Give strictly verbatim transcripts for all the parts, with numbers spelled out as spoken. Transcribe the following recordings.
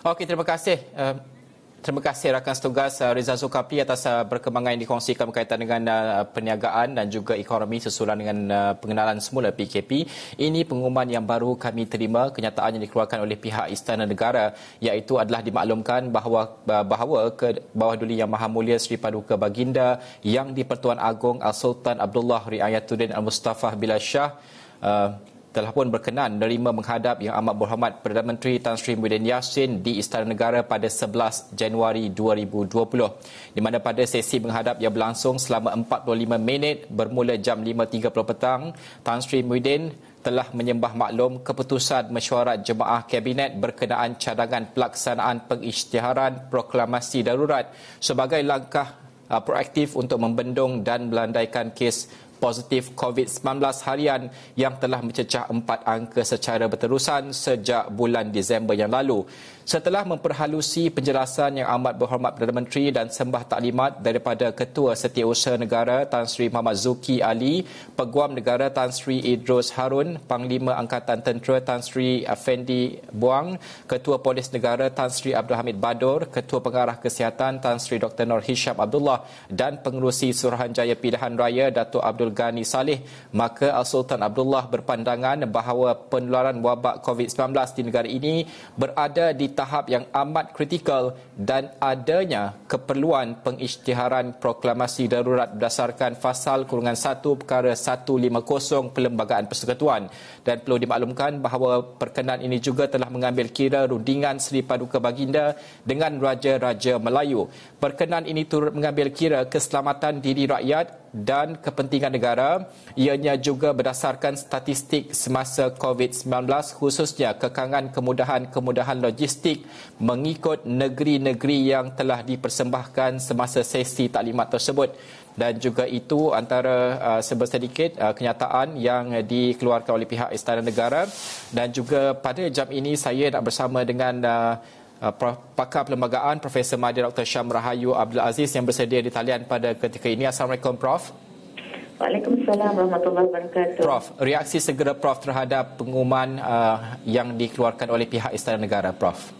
Okey, terima kasih. Uh, terima kasih rakan setugas uh, Rizal Zulkifli atas uh, perkembangan yang dikongsikan berkaitan dengan uh, perniagaan dan juga ekonomi sesuai dengan uh, pengenalan semula P K P. Ini pengumuman yang baru kami terima, kenyataan yang dikeluarkan oleh pihak Istana Negara, iaitu adalah dimaklumkan bahawa uh, bahawa ke bawah duli Yang Maha Mulia Seri Paduka Baginda Yang di-Pertuan Agong Al-Sultan Abdullah Riayatuddin Al-Mustafa Bilal Shah uh, telah pun berkenan menerima menghadap Yang Amat Berhormat Perdana Menteri Tan Sri Muhyiddin Yassin di Istana Negara pada sebelas Januari dua ribu dua puluh, di mana pada sesi menghadap yang berlangsung selama empat puluh lima minit bermula jam lima tiga puluh petang, Tan Sri Muhyiddin telah menyembah maklum keputusan mesyuarat jemaah kabinet berkenaan cadangan pelaksanaan pengisytiharan proklamasi darurat sebagai langkah uh, proaktif untuk membendung dan melandaikan kes positif COVID sembilan belas harian yang telah mencecah empat angka secara berterusan sejak bulan Disember yang lalu. Setelah memperhalusi penjelasan Yang Amat Berhormat Perdana Menteri dan sembah taklimat daripada Ketua Setiausaha Negara Tan Sri Muhammad Zuki Ali, Peguam Negara Tan Sri Idrus Harun, Panglima Angkatan Tentera Tan Sri Effendi Buang, Ketua Polis Negara Tan Sri Abdul Hamid Badur, Ketua Pengarah Kesihatan Tan Sri Doktor Nur Hisham Abdullah dan Pengerusi Suruhanjaya Pilihan Raya Datuk Abdul Ghani Saleh, maka Al-Sultan Abdullah berpandangan bahawa penularan wabak COVID sembilan belas di negara ini berada di tahap yang amat kritikal dan adanya keperluan pengisytiharan proklamasi darurat berdasarkan fasal kurungan satu perkara seratus lima puluh Perlembagaan Persekutuan. Dan perlu dimaklumkan bahawa perkenan ini juga telah mengambil kira rundingan Seri Paduka Baginda dengan Raja-Raja Melayu. Perkenan ini turut mengambil kira keselamatan diri rakyat dan kepentingan negara. Ianya juga berdasarkan statistik semasa COVID sembilan belas, khususnya kekangan kemudahan-kemudahan logistik mengikut negeri-negeri yang telah dipersembahkan semasa sesi taklimat tersebut. Dan juga itu antara uh, sebersedikit uh, kenyataan yang dikeluarkan oleh pihak Istana Negara. Dan juga pada jam ini saya nak bersama dengan uh, Uh, pakar perlembagaan Profesor Mahdi Doktor Syam Rahayu Abdul Aziz yang bersedia di talian pada ketika ini. Assalamualaikum Prof. Waalaikumsalam warahmatullahi wabarakatuh. Prof, reaksi segera Prof terhadap pengumuman uh, yang dikeluarkan oleh pihak Istana Negara, Prof.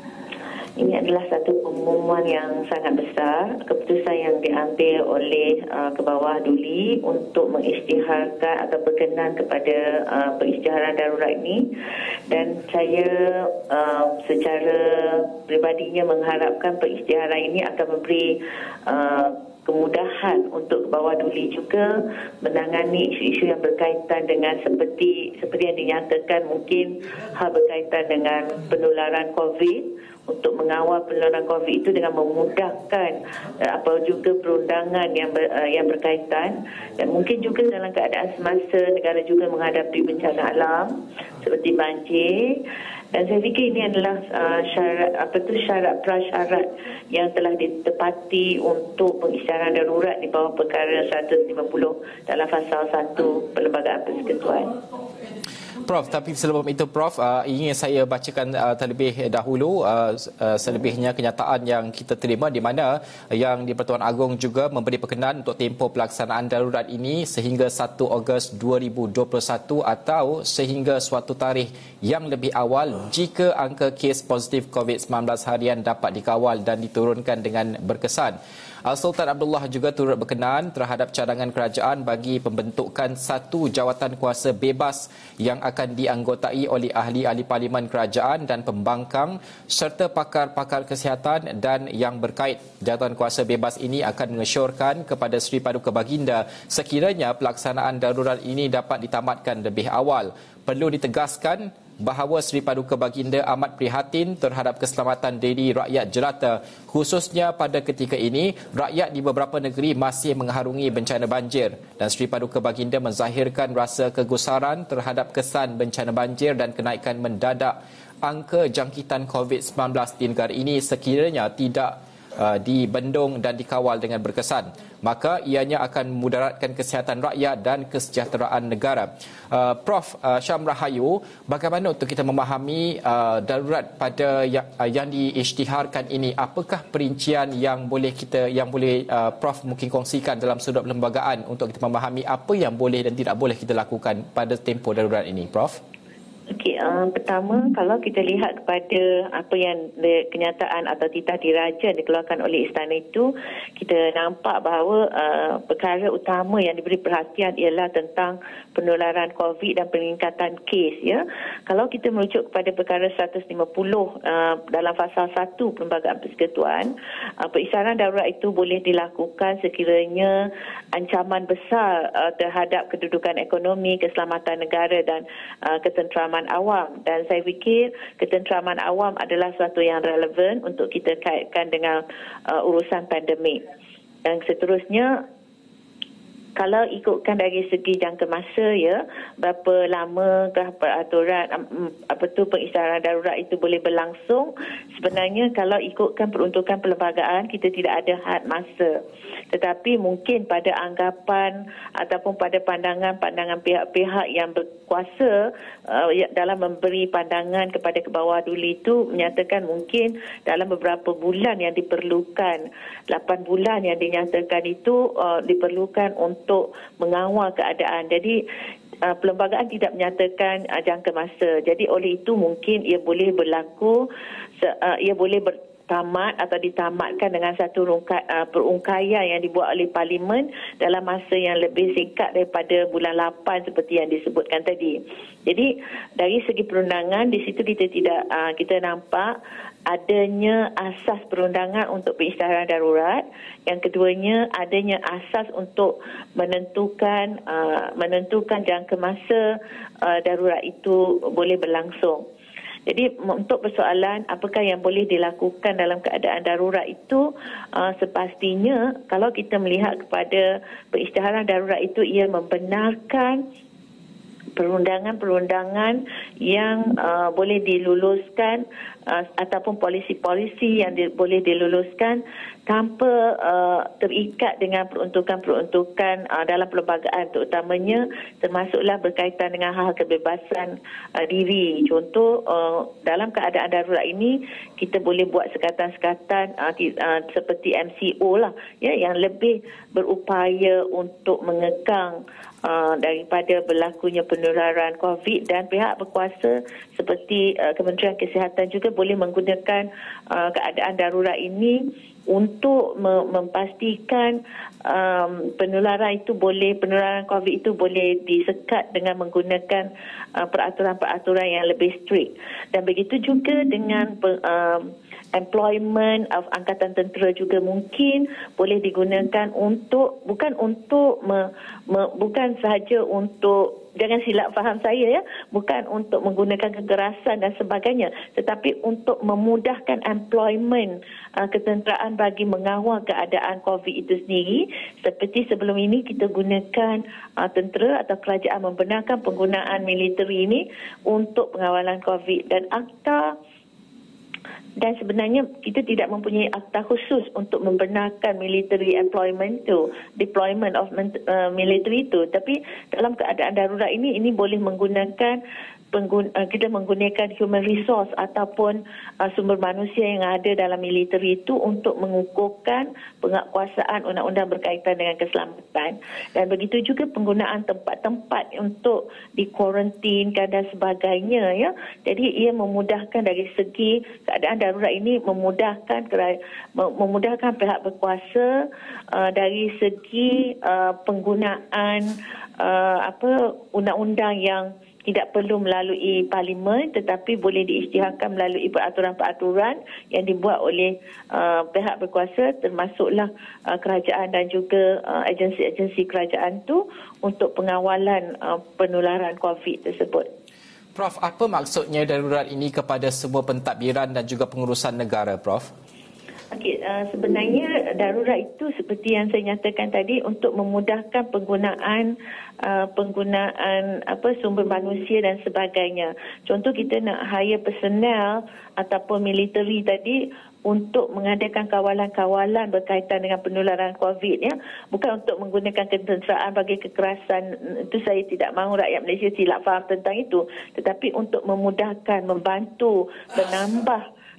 Ini adalah satu pengumuman yang sangat besar, keputusan yang diambil oleh uh, Kebawah Duli untuk mengisytiharkan atau berkenan kepada uh, pengisytiharan darurat ini. Dan saya uh, secara peribadinya mengharapkan pengisytiharan ini akan memberi uh, kemudahan untuk Kebawah Duli juga menangani isu-isu yang berkaitan dengan seperti seperti yang dinyatakan mungkin hal berkaitan dengan penularan COVID, untuk mengawal penularan COVID itu dengan memudahkan uh, apa juga perundangan yang ber, uh, yang berkaitan, dan mungkin juga dalam keadaan semasa negara juga menghadapi bencana alam seperti banjir. Dan saya fikir ini adalah uh, syarat apa tu syarat prasyarat yang telah ditepati untuk pengisytiharan darurat di bawah perkara seratus lima puluh dalam fasal satu Perlembagaan Persekutuan. Prof, tapi sebelum itu Prof, uh, ingin saya bacakan uh, terlebih dahulu uh, uh, selebihnya kenyataan yang kita terima, di mana Yang di-Pertuan Agong juga memberi perkenan untuk tempoh pelaksanaan darurat ini sehingga satu Ogos dua ribu dua puluh satu atau sehingga suatu tarikh yang lebih awal jika angka kes positif COVID sembilan belas harian dapat dikawal dan diturunkan dengan berkesan. Al-Sultan Abdullah juga turut berkenan terhadap cadangan kerajaan bagi pembentukan satu jawatan kuasa bebas yang akan dianggotai oleh ahli-ahli parlimen kerajaan dan pembangkang serta pakar-pakar kesihatan dan yang berkait. Jawatan kuasa bebas ini akan mengesyorkan kepada Seri Paduka Baginda sekiranya pelaksanaan darurat ini dapat ditamatkan lebih awal. Perlu ditegaskan bahawa Seri Paduka Baginda amat prihatin terhadap keselamatan diri rakyat jelata, khususnya pada ketika ini rakyat di beberapa negeri masih mengharungi bencana banjir, dan Seri Paduka Baginda menzahirkan rasa kegusaran terhadap kesan bencana banjir dan kenaikan mendadak angka jangkitan COVID sembilan belas di negara ini sekiranya tidak Uh, dibendung dan dikawal dengan berkesan, maka ianya akan memudaratkan kesihatan rakyat dan kesejahteraan negara. Uh, Prof uh, Syam Rahayu, bagaimana untuk kita memahami uh, darurat pada yang, uh, yang diisytiharkan ini? Apakah perincian yang boleh kita yang boleh uh, Prof mungkin kongsikan dalam sudut perlembagaan untuk kita memahami apa yang boleh dan tidak boleh kita lakukan pada tempoh darurat ini, Prof? Okey, Okey, uh, pertama kalau kita lihat kepada apa yang de, kenyataan atau titah diraja dikeluarkan oleh istana itu, kita nampak bahawa uh, perkara utama yang diberi perhatian ialah tentang penularan COVID dan peningkatan kes, ya. Kalau kita merujuk kepada perkara seratus lima puluh uh, dalam fasa satu Perlembagaan Persekutuan, uh, perisaran darurat itu boleh dilakukan sekiranya ancaman besar uh, terhadap kedudukan ekonomi, keselamatan negara dan uh, ketenteraman awam. Dan saya fikir ketenteraman awam adalah sesuatu yang relevan untuk kita kaitkan dengan uh, urusan pandemik. Dan seterusnya, kalau ikutkan dari segi jangka masa, ya, berapa lama peraturan apa tu pengisytiharan darurat itu boleh berlangsung, sebenarnya kalau ikutkan peruntukan perlembagaan kita tidak ada had masa. Tetapi mungkin pada anggapan ataupun pada pandangan-pandangan pihak-pihak yang berkuasa uh, dalam memberi pandangan kepada kebawah duli itu menyatakan mungkin dalam beberapa bulan yang diperlukan, lapan bulan yang dinyatakan itu uh, diperlukan untuk untuk mengawal keadaan. Jadi uh, perlembagaan tidak menyatakan uh, jangka masa. Jadi oleh itu mungkin ia boleh berlaku, uh, ia boleh bertamat atau ditamatkan dengan satu rungka, uh, perungkaian yang dibuat oleh Parlimen dalam masa yang lebih singkat daripada bulan lapan seperti yang disebutkan tadi. Jadi dari segi perundangan di situ kita tidak uh, kita nampak adanya asas perundangan untuk pengisytiharan darurat. Yang keduanya, adanya asas untuk menentukan uh, menentukan jangka masa uh, darurat itu boleh berlangsung. Jadi untuk persoalan apakah yang boleh dilakukan dalam keadaan darurat itu, uh, sepastinya kalau kita melihat kepada pengisytiharan darurat itu, ia membenarkan perundangan-perundangan yang uh, boleh diluluskan uh, ataupun polisi-polisi yang di, boleh diluluskan tanpa uh, terikat dengan peruntukan-peruntukan uh, dalam perlembagaan, terutamanya termasuklah berkaitan dengan hal kebebasan uh, diri. Contoh, uh, dalam keadaan darurat ini kita boleh buat sekatan-sekatan uh, uh, seperti M C O lah, ya, yang lebih berupaya untuk mengekang Uh, daripada berlakunya penularan COVID, dan pihak berkuasa seperti uh, Kementerian Kesihatan juga boleh menggunakan uh, keadaan darurat ini untuk me- memastikan um, penularan itu boleh penularan COVID itu boleh disekat dengan menggunakan uh, peraturan-peraturan yang lebih strict. Dan begitu juga dengan um, employment of Angkatan Tentera juga mungkin boleh digunakan untuk bukan untuk me, me, bukan sahaja untuk, jangan silap faham saya, ya, bukan untuk menggunakan kekerasan dan sebagainya, tetapi untuk memudahkan employment uh, ketenteraan bagi mengawal keadaan COVID itu sendiri. Seperti sebelum ini kita gunakan uh, tentera atau kerajaan membenarkan penggunaan militeri ini untuk pengawalan COVID, dan akta dan sebenarnya kita tidak mempunyai akta khusus untuk membenarkan military employment itu, deployment of uh, military itu. Tapi dalam keadaan darurat ini, ini boleh menggunakan Penggun, uh, kita menggunakan human resource ataupun uh, sumber manusia yang ada dalam militer itu untuk mengukuhkan penguatkuasaan undang-undang berkaitan dengan keselamatan. Dan begitu juga penggunaan tempat-tempat untuk dikuarantinkan dan sebagainya, ya. Jadi ia memudahkan dari segi keadaan darurat ini, memudahkan memudahkan pihak berkuasa uh, dari segi uh, penggunaan uh, apa undang-undang yang tidak perlu melalui Parlimen tetapi boleh diisytiharkan melalui peraturan-peraturan yang dibuat oleh uh, pihak berkuasa, termasuklah uh, kerajaan dan juga uh, agensi-agensi kerajaan itu untuk pengawalan uh, penularan COVID tersebut. Prof, apa maksudnya darurat ini kepada semua pentadbiran dan juga pengurusan negara, Prof? Okey, uh, sebenarnya darurat itu seperti yang saya nyatakan tadi untuk memudahkan penggunaan uh, penggunaan apa sumber manusia dan sebagainya. Contoh kita nak hire personnel ataupun militeri tadi untuk mengadakan kawalan-kawalan berkaitan dengan penularan COVID, ya, bukan untuk menggunakan ketenteraan bagi kekerasan. Itu saya tidak mahu rakyat Malaysia silap faham tentang itu, tetapi untuk memudahkan, membantu, menambah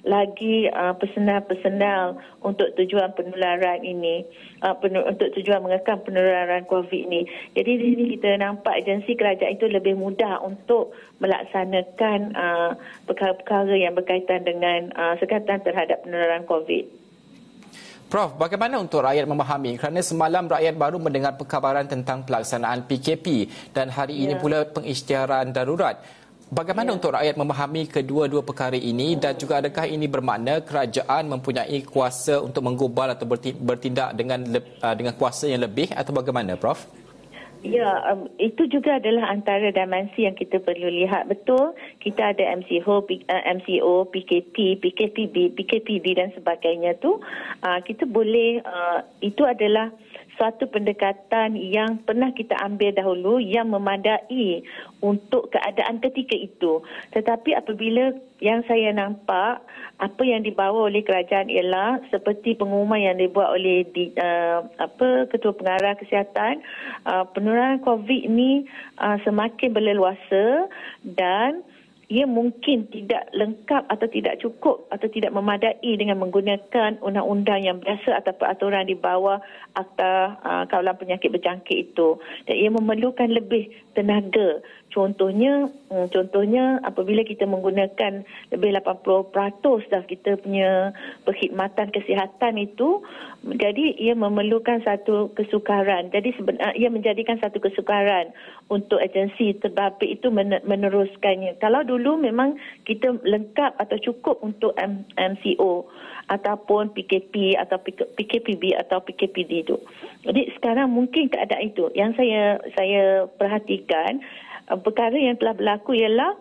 lagi uh, personal-personal untuk tujuan penularan ini, uh, pen- untuk tujuan mengekang penularan COVID ini. Jadi di sini kita nampak agensi kerajaan itu lebih mudah untuk melaksanakan uh, perkara-perkara yang berkaitan dengan uh, sekatan terhadap penularan COVID. Prof, bagaimana untuk rakyat memahami? Kerana semalam rakyat baru mendengar perkabaran tentang pelaksanaan P K P dan hari ya. ini pula pengisytiharan darurat. Bagaimana ya. untuk rakyat memahami kedua-dua perkara ini dan juga adakah ini bermakna kerajaan mempunyai kuasa untuk menggubal atau bertindak dengan dengan kuasa yang lebih atau bagaimana, Prof? Ya, um, itu juga adalah antara dimensi yang kita perlu lihat. Betul, kita ada M C O, P, uh, M C O, P K P, P K P B, P K P D dan sebagainya tu. Uh, kita boleh, uh, itu adalah suatu pendekatan yang pernah kita ambil dahulu yang memadai untuk keadaan ketika itu. Tetapi apabila yang saya nampak, apa yang dibawa oleh kerajaan ialah seperti pengumuman yang dibuat oleh di, uh, apa Ketua Pengarah Kesihatan, uh, penularan COVID ini uh, semakin berleluasa dan ia mungkin tidak lengkap atau tidak cukup atau tidak memadai dengan menggunakan undang-undang yang biasa atau peraturan di bawah Akta uh, Kawalan Penyakit Berjangkit itu. Dan ia memerlukan lebih tenaga. Contohnya, um, contohnya apabila kita menggunakan lebih lapan puluh peratus dah kita punya perkhidmatan kesihatan itu, jadi ia memerlukan satu kesukaran. Jadi sebenarnya ia menjadikan satu kesukaran untuk agensi terbabit itu meneruskannya. Kalau dulu memang kita lengkap atau cukup untuk M C O ataupun P K P atau P K P B atau P K P D itu. Jadi sekarang mungkin keadaan itu yang saya saya perhatikan, perkara yang telah berlaku ialah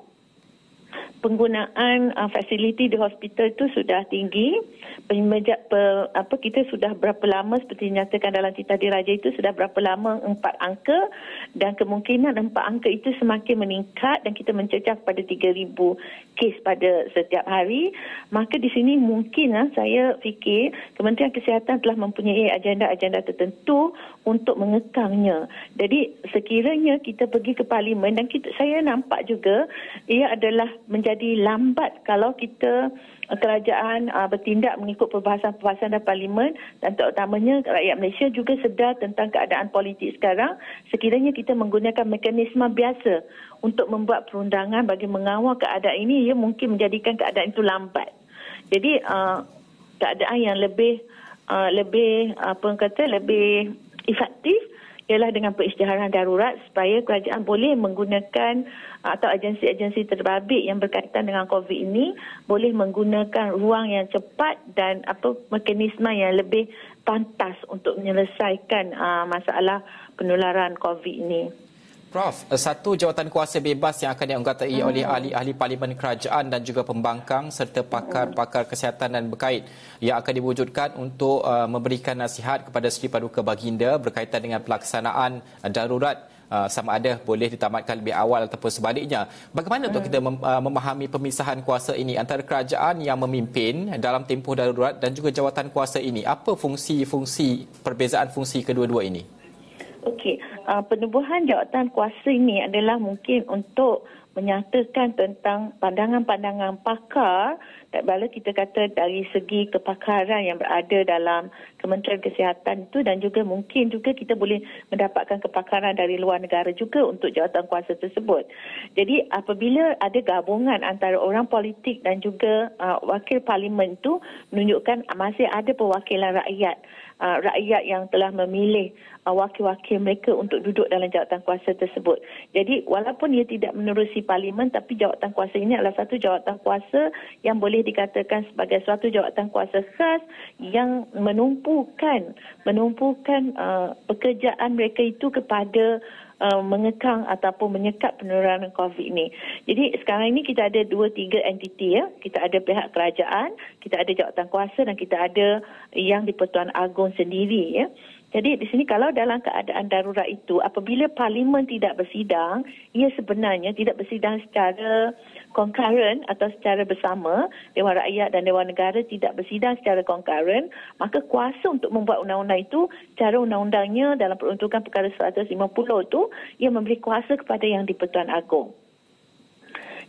penggunaan uh, fasiliti di hospital itu sudah tinggi. Penjejak pe, apa kita sudah berapa lama seperti dinyatakan dalam Titah Diraja itu sudah berapa lama empat angka dan kemungkinan empat angka itu semakin meningkat dan kita mencecah pada tiga ribu kes pada setiap hari. Maka di sini mungkin uh, saya fikir Kementerian Kesihatan telah mempunyai agenda-agenda tertentu untuk mengekangnya. Jadi sekiranya kita pergi ke parlimen dan kita, saya nampak juga ia adalah menjadi lambat kalau kita kerajaan uh, bertindak mengikut perbahasan-perbahasan dalam parlimen dan terutamanya rakyat Malaysia juga sedar tentang keadaan politik sekarang. Sekiranya kita menggunakan mekanisme biasa untuk membuat perundangan bagi mengawal keadaan ini, ia mungkin menjadikan keadaan itu lambat. Jadi uh, keadaan yang lebih uh, lebih apa orang kata lebih efektif ialah dengan pengisytiharan darurat supaya kerajaan boleh menggunakan atau agensi-agensi terbabit yang berkaitan dengan COVID ini boleh menggunakan ruang yang cepat dan apa mekanisme yang lebih pantas untuk menyelesaikan uh, masalah penularan COVID ini. Prof, satu jawatan kuasa bebas yang akan dianggotai hmm. oleh ahli-ahli parlimen kerajaan dan juga pembangkang serta pakar-pakar kesihatan dan berkait yang akan diwujudkan untuk uh, memberikan nasihat kepada Seri Paduka Baginda berkaitan dengan pelaksanaan darurat uh, sama ada boleh ditamatkan lebih awal ataupun sebaliknya. Bagaimana hmm. untuk kita mem- uh, memahami pemisahan kuasa ini antara kerajaan yang memimpin dalam tempoh darurat dan juga jawatan kuasa ini? Apa fungsi-fungsi, perbezaan fungsi kedua-dua ini? Okey, uh, penubuhan jawatan kuasa ini adalah mungkin untuk menyatakan tentang pandangan-pandangan pakar, bila kita kata dari segi kepakaran yang berada dalam Kementerian Kesihatan itu dan juga mungkin juga kita boleh mendapatkan kepakaran dari luar negara juga untuk jawatan kuasa tersebut. Jadi apabila ada gabungan antara orang politik dan juga uh, wakil parlimen itu menunjukkan masih ada perwakilan rakyat. Uh, rakyat yang telah memilih uh, wakil-wakil mereka untuk duduk dalam jawatan kuasa tersebut. Jadi walaupun ia tidak menerusi parlimen, tapi jawatan kuasa ini adalah satu jawatan kuasa yang boleh dikatakan sebagai suatu jawatan kuasa khas yang menumpukan menumpukan uh, pekerjaan mereka itu kepada Uh, mengekang ataupun menyekat penularan COVID ini. Jadi sekarang ini kita ada dua tiga entiti ya. Kita ada pihak kerajaan, kita ada jawatan kuasa dan kita ada yang di-Pertuan Agong sendiri ya. Jadi di sini kalau dalam keadaan darurat itu apabila parlimen tidak bersidang, ia sebenarnya tidak bersidang secara concurrent atau secara bersama, Dewan Rakyat dan Dewan Negara tidak bersidang secara concurrent, maka kuasa untuk membuat undang-undang itu, cara undang-undangnya dalam peruntukan perkara seratus lima puluh itu, ia memberi kuasa kepada yang di-Pertuan Agong.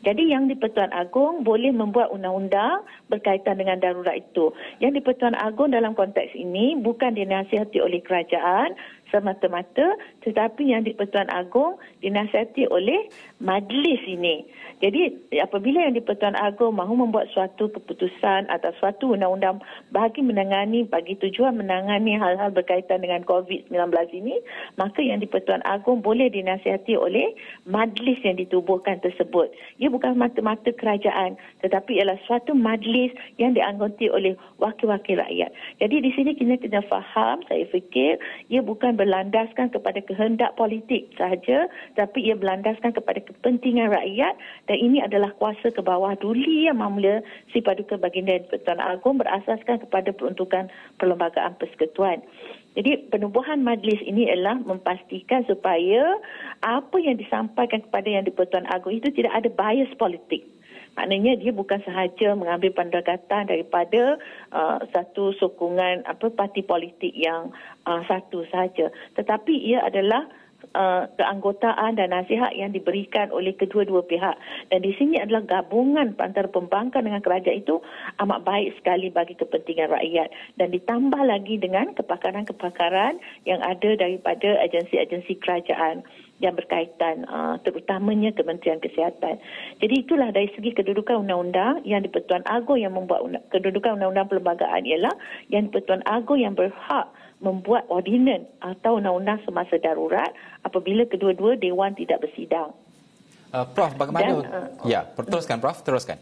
Jadi yang di-Pertuan Agong boleh membuat undang-undang berkaitan dengan darurat itu. Yang di-Pertuan Agong dalam konteks ini bukan dinasihati oleh kerajaan semata-mata, tetapi yang di-Pertuan Agong dinasihati oleh majlis ini. Jadi apabila yang di-Pertuan Agong mahu membuat suatu keputusan atau suatu undang-undang bagi menangani, bagi tujuan menangani hal-hal berkaitan dengan covid sembilan belas ini, maka yang di-Pertuan Agong boleh dinasihati oleh majlis yang ditubuhkan tersebut. Ia bukan mata-mata kerajaan, tetapi ialah suatu majlis yang dianggoti oleh wakil-wakil rakyat. Jadi di sini kita kena faham, saya fikir, ia bukan berlandaskan kepada kehendak politik sahaja, tapi ia berlandaskan kepada kepentingan rakyat, dan ini adalah kuasa ke bawah duli yang Mahmula Si Paduka Baginda di-Pertuan Agong berasaskan kepada peruntukan Perlembagaan Persekutuan. Jadi penubuhan majlis ini adalah memastikan supaya apa yang disampaikan kepada yang di-Pertuan Agong itu tidak ada bias politik. Maknanya dia bukan sahaja mengambil pendekatan daripada uh, satu sokongan apa parti politik yang uh, satu sahaja, tetapi ia adalah Uh, keanggotaan dan nasihat yang diberikan oleh kedua-dua pihak. Dan di sini adalah gabungan antara pembangkang dengan kerajaan itu amat baik sekali bagi kepentingan rakyat. Dan ditambah lagi dengan kepakaran-kepakaran yang ada daripada agensi-agensi kerajaan yang berkaitan, uh, terutamanya Kementerian Kesihatan. Jadi itulah dari segi kedudukan undang-undang yang di-Pertuan Agong yang membuat undang, kedudukan undang-undang perlembagaan ialah yang di-Pertuan Agong yang berhak membuat ordinan atau undang-undang semasa darurat apabila kedua-dua Dewan tidak bersidang. Uh, Prof, bagaimana? Dan, uh, ya, teruskan Prof, teruskan.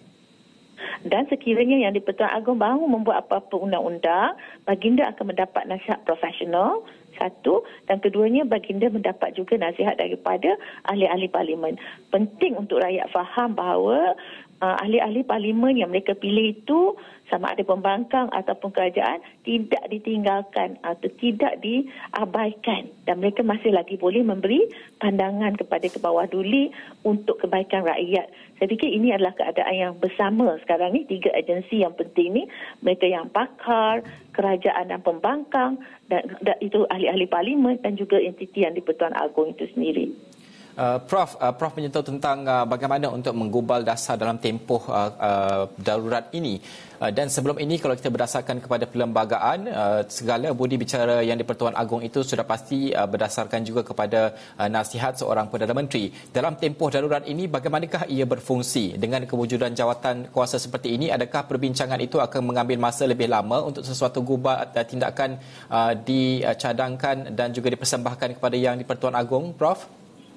Dan sekiranya yang di-Pertuan Agong baru membuat apa-apa undang-undang, baginda akan mendapat nasihat profesional, satu, dan keduanya baginda mendapat juga nasihat daripada ahli-ahli parlimen. Penting untuk rakyat faham bahawa uh, ahli-ahli parlimen yang mereka pilih itu, sama ada pembangkang ataupun kerajaan, tidak ditinggalkan atau tidak diabaikan, dan mereka masih lagi boleh memberi pandangan kepada ke bawah duli untuk kebaikan rakyat. Saya fikir ini adalah keadaan yang bersama sekarang ni, tiga agensi yang penting ni, mereka yang pakar, kerajaan dan pembangkang, dan, dan itu ahli-ahli parlimen dan juga entiti yang di-Pertuan Agong itu sendiri. Uh, Prof, uh, Prof menyentuh tentang uh, bagaimana untuk menggubal dasar dalam tempoh uh, uh, darurat ini. Uh, dan sebelum ini, kalau kita berdasarkan kepada perlembagaan, uh, segala budi bicara yang di-Pertuan Agong itu sudah pasti uh, berdasarkan juga kepada uh, nasihat seorang Perdana Menteri. Dalam tempoh darurat ini, bagaimanakah ia berfungsi? Dengan kewujudan jawatan kuasa seperti ini, adakah perbincangan itu akan mengambil masa lebih lama untuk sesuatu gubal uh, tindakan uh, dicadangkan dan juga dipersembahkan kepada yang di-Pertuan Agong, Prof?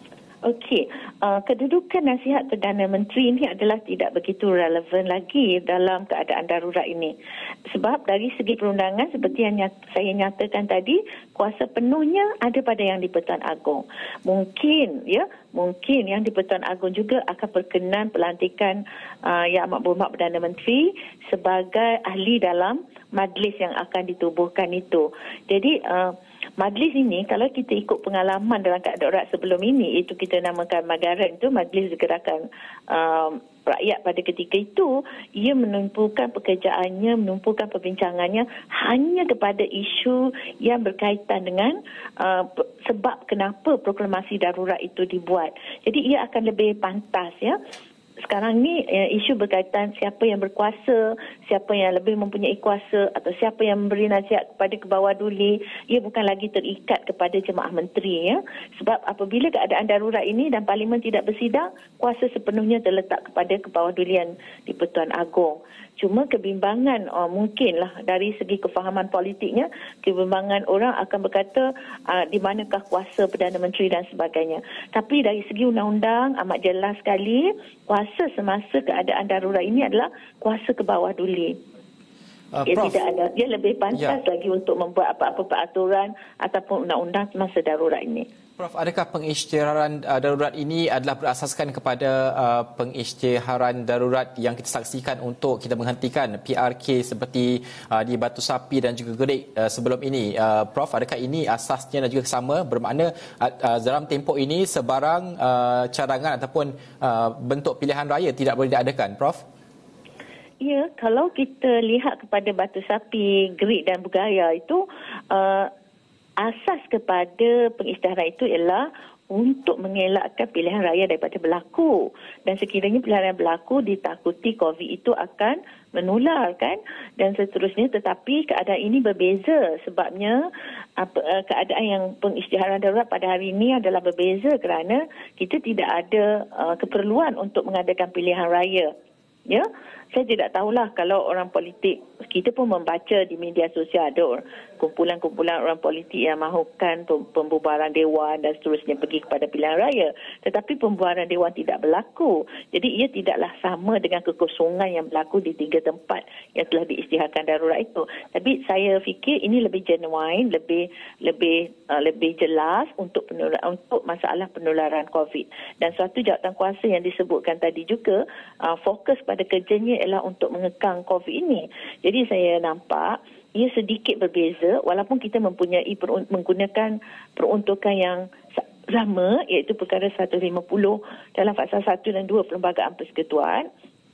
Okey, uh, kedudukan nasihat Perdana Menteri ini adalah tidak begitu relevan lagi dalam keadaan darurat ini. Sebab dari segi perundangan, seperti yang nyat, saya nyatakan tadi, kuasa penuhnya ada pada yang di-Pertuan Agong. Mungkin, ya, mungkin yang di-Pertuan Agong juga akan berkenan pelantikan uh, Yang Amat Berhormat Perdana Menteri sebagai ahli dalam majlis yang akan ditubuhkan itu. Jadi, uh, majlis ini, kalau kita ikut pengalaman dalam keadaan darurat sebelum ini, itu kita namakan Magaran, itu Majlis Gerakan um, Rakyat pada ketika itu, ia menumpukan pekerjaannya, menumpukan perbincangannya hanya kepada isu yang berkaitan dengan uh, sebab kenapa proklamasi darurat itu dibuat. Jadi ia akan lebih pantas, ya. Sekarang ni isu berkaitan siapa yang berkuasa, siapa yang lebih mempunyai kuasa atau siapa yang memberi nasihat kepada ke bawah duli, ia bukan lagi terikat kepada jemaah menteri, ya. Sebab apabila keadaan darurat ini dan parlimen tidak bersidang, kuasa sepenuhnya terletak kepada ke bawah dulian di-Pertuan Agong. Cuma kebimbangan, oh, mungkinlah dari segi kefahaman politiknya, kebimbangan orang akan berkata uh, di manakah kuasa Perdana Menteri dan sebagainya. Tapi dari segi undang-undang amat jelas sekali, kuasa semasa keadaan darurat ini adalah kuasa ke bawah duli. Uh, dia Prof, tidak ada, dia lebih pantas ya. lagi untuk membuat apa-apa peraturan ataupun undang-undang semasa darurat ini. Prof, adakah pengisytiharan uh, darurat ini adalah berasaskan kepada uh, pengisytiharan darurat yang kita saksikan untuk kita menghentikan P R K seperti uh, di Batu Sapi dan juga Gerik uh, sebelum ini? Uh, Prof, adakah ini asasnya dan juga sama? Bermakna uh, uh, dalam tempoh ini sebarang uh, cadangan ataupun uh, bentuk pilihan raya tidak boleh diadakan, Prof? Ya, kalau kita lihat kepada Batu Sapi, Gerik dan Bergaya itu, uh, asas kepada pengisytiharan itu ialah untuk mengelakkan pilihan raya daripada berlaku. Dan sekiranya pilihan raya berlaku, ditakuti COVID itu akan menular kan, dan seterusnya. Tetapi keadaan ini berbeza sebabnya apa, keadaan yang pengisytiharan darurat pada hari ini adalah berbeza kerana kita tidak ada uh, keperluan untuk mengadakan pilihan raya. Ya, saya tidak tahulah kalau orang politik, kita pun membaca di media sosial ada kumpulan-kumpulan orang politik yang mahukan pembubaran dewan dan seterusnya pergi kepada pilihan raya. Tetapi pembubaran dewan tidak berlaku. Jadi ia tidaklah sama dengan kekosongan yang berlaku di tiga tempat yang telah diisytiharkan darurat itu. Tapi saya fikir ini lebih genuine, lebih lebih uh, lebih jelas untuk penularan, untuk masalah penularan COVID. Dan suatu jawatan kuasa yang disebutkan tadi juga uh, fokus pada kerjanya ialah untuk mengekang COVID ini. Jadi saya nampak ia sedikit berbeza walaupun kita mempunyai perun- menggunakan peruntukan yang sama, iaitu perkara seratus lima puluh dalam fasa satu dan dua Perlembagaan Persekutuan.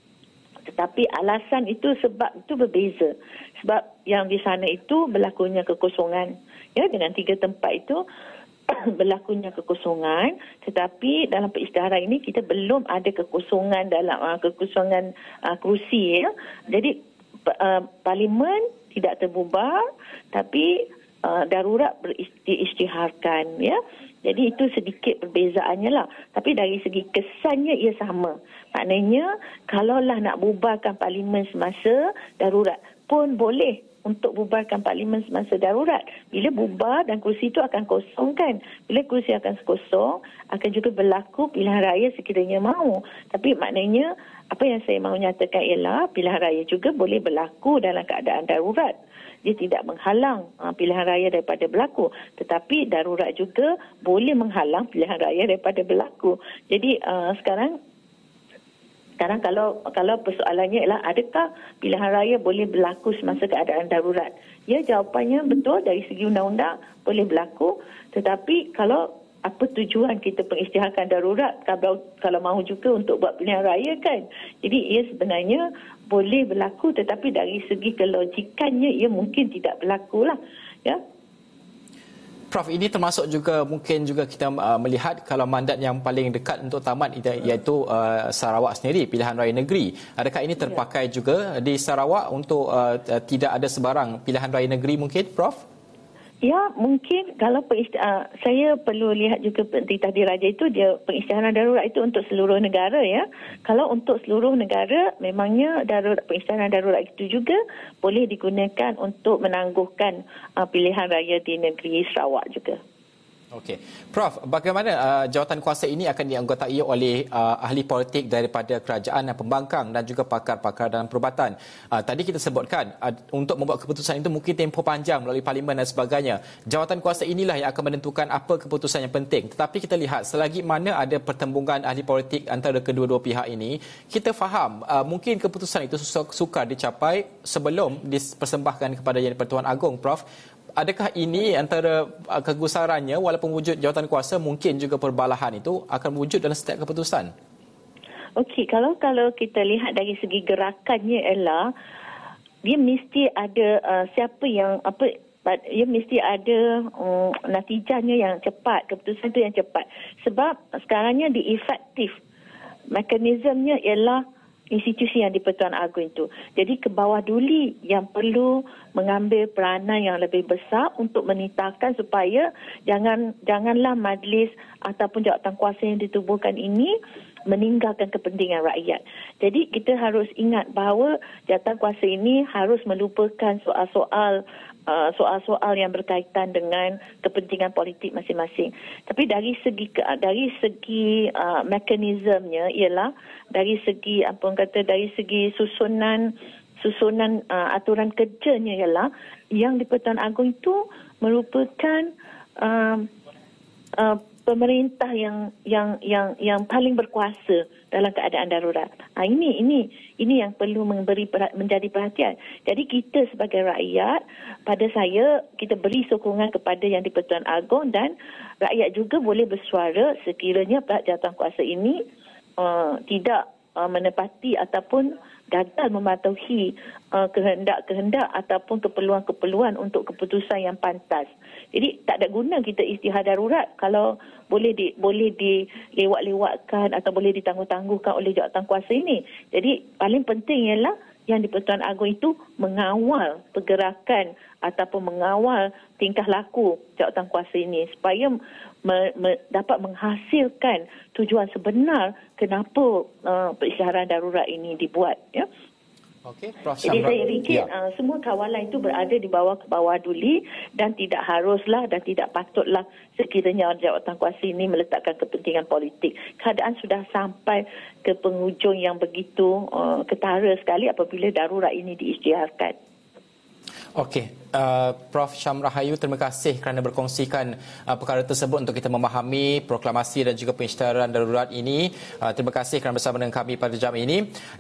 Tetapi alasan itu sebab itu berbeza. Sebab yang di sana itu berlakunya kekosongan, ya, dengan tiga tempat itu berlakunya kekosongan, tetapi dalam perisytiharan ini kita belum ada kekosongan dalam uh, kekosongan uh, kerusi, ya. Jadi uh, parlimen tidak terbubar, tapi uh, darurat diisytiharkan, ya. Jadi itu sedikit perbezaannya lah. Tapi dari segi kesannya ia sama. Maknanya kalaulah nak bubarkan parlimen semasa darurat pun boleh untuk bubarkan parlimen semasa darurat. Bila bubar dan kursi itu akan kosong kan. Bila kursi akan kosong, akan juga berlaku pilihan raya sekiranya mahu. Tapi maknanya apa yang saya mahu nyatakan ialah pilihan raya juga boleh berlaku dalam keadaan darurat. Dia tidak menghalang uh, pilihan raya daripada berlaku. Tetapi darurat juga boleh menghalang pilihan raya daripada berlaku. Jadi uh, sekarang Sekarang kalau kalau persoalannya ialah adakah pilihan raya boleh berlaku semasa keadaan darurat? Ya, jawapannya betul dari segi undang-undang boleh berlaku. Tetapi kalau apa tujuan kita pengisytiharkan darurat kalau kalau mahu juga untuk buat pilihan raya kan? Jadi ia sebenarnya boleh berlaku, tetapi dari segi kelojikannya ia mungkin tidak berlaku lah. Ya. Prof, ini termasuk juga mungkin juga kita uh, melihat kalau mandat yang paling dekat untuk tamat iaitu uh, Sarawak sendiri, pilihan raya negeri. Adakah ini terpakai ya. juga di Sarawak untuk uh, tidak ada sebarang pilihan raya negeri mungkin, Prof? Ya, mungkin kalau uh, saya perlu lihat juga Menteri Tadbir Raja itu, dia pengisytiharan darurat itu untuk seluruh negara, ya. Kalau untuk seluruh negara, memangnya darurat, pengisytiharan darurat itu juga boleh digunakan untuk menangguhkan uh, pilihan raya di negeri Sarawak juga. Okey. Prof, bagaimana uh, jawatan kuasa ini akan dianggotai oleh uh, ahli politik daripada kerajaan dan pembangkang dan juga pakar-pakar dalam perubatan? Uh, tadi kita sebutkan uh, untuk membuat keputusan itu mungkin tempoh panjang melalui parlimen dan sebagainya. Jawatan kuasa inilah yang akan menentukan apa keputusan yang penting. Tetapi kita lihat selagi mana ada pertembungan ahli politik antara kedua-dua pihak ini, kita faham uh, mungkin keputusan itu sukar dicapai sebelum dipersembahkan kepada Yang di-Pertuan Agong, Prof. Adakah ini antara kegusarannya walaupun wujud jawatan kuasa mungkin juga perbalahan itu akan wujud dalam setiap keputusan? Okey, kalau kalau kita lihat dari segi gerakannya ialah dia mesti ada uh, siapa yang apa dia mesti ada um, natijahnya yang cepat, keputusan itu yang cepat. Sebab sekarangnya diefektif. Mekanismenya ialah institusi yang di-Pertuan Agong itu. Jadi ke bawah duli yang perlu mengambil peranan yang lebih besar untuk menitahkan supaya jangan janganlah majlis ataupun jawatan kuasa yang ditubuhkan ini meninggalkan kepentingan rakyat. Jadi kita harus ingat bahawa jawatan kuasa ini harus melupakan soal-soal Uh, soal-soal yang berkaitan dengan kepentingan politik masing-masing. Tapi dari segi dari segi uh, mekanismenya ialah dari segi apa orang kata dari segi susunan susunan uh, aturan kerjanya ialah yang di-Pertuan Agong itu merupakan uh, uh, pemerintah yang yang yang yang paling berkuasa dalam keadaan darurat. Ha, ini ini ini yang perlu memberi menjadi perhatian. Jadi kita sebagai rakyat, pada saya kita beri sokongan kepada Yang di-Pertuan Agong dan rakyat juga boleh bersuara sekiranya jawatan kuasa ini uh, tidak uh, menepati ataupun gagal mematuhi uh, kehendak-kehendak ataupun keperluan-keperluan untuk keputusan yang pantas. Jadi tak ada guna kita isytihar darurat kalau boleh di, boleh dilewat-lewatkan atau boleh ditangguh-tangguhkan oleh jawatan kuasa ini. Jadi paling penting ialah yang di-Pertuan Agong itu mengawal pergerakan ataupun mengawal tingkah laku jawatan kuasa ini supaya me, me, dapat menghasilkan tujuan sebenar kenapa uh, perisytiharan darurat ini dibuat. Ya. Okey, Prof Jadi Shamra. saya fikir Ya. uh, semua kawalan itu berada di bawah bawah Duli dan tidak haruslah dan tidak patutlah sekiranya jawatan kuasa ini meletakkan kepentingan politik. Keadaan sudah sampai ke penghujung yang begitu uh, ketara sekali apabila darurat ini diisytiharkan. Okey, uh, Prof Shamra Hayu, terima kasih kerana berkongsikan uh, perkara tersebut untuk kita memahami proklamasi dan juga pengisytiharan darurat ini. Uh, terima kasih kerana bersama dengan kami pada jam ini.